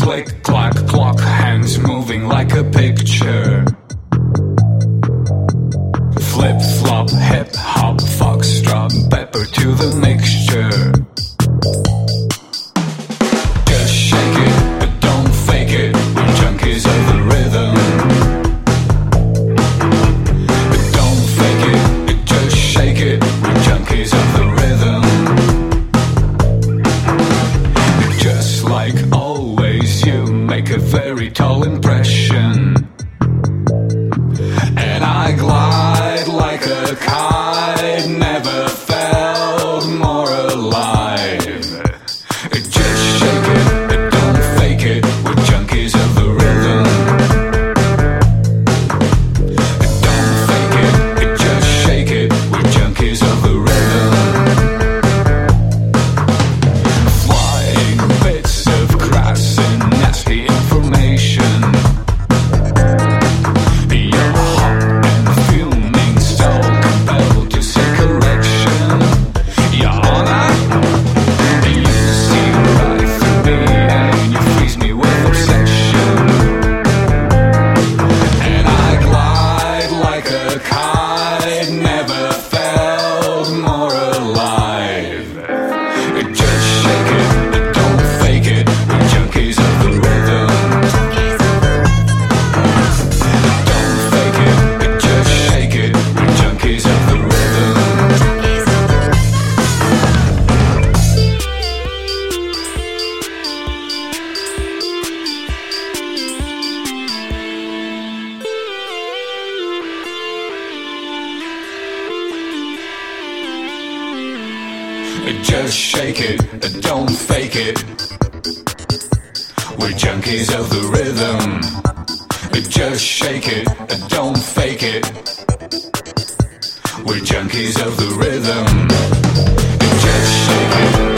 Click, clack, clock, hands moving like a picture. Flip, flop, hip, hop, foxtrot, pepper to the mixture. Just shake it, but don't fake it. We're junkies of the rhythm. But don't fake it, just shake it. We're junkies of the rhythm. Just like always, you make a very tall impression. And I glide like a kite, never felt more alive. Just shake it, don't fake it. We're junkies of the rhythm. Don't fake it, just shake it. We're junkies of the rhythm. Flying bits of crass and nasty information. You're hot and fuming, so compelled to see correction. Your honor, you see right through me and you freeze me with obsession. And I glide like a kite, never felt more alive. Just shake it, don't fake it. We're junkies of the rhythm. Don't fake it, just shake it. We're junkies of the rhythm. Just shake it, don't fake it. We're junkies of the rhythm. Just shake it, don't fake it. We're junkies of the rhythm. Just shake it.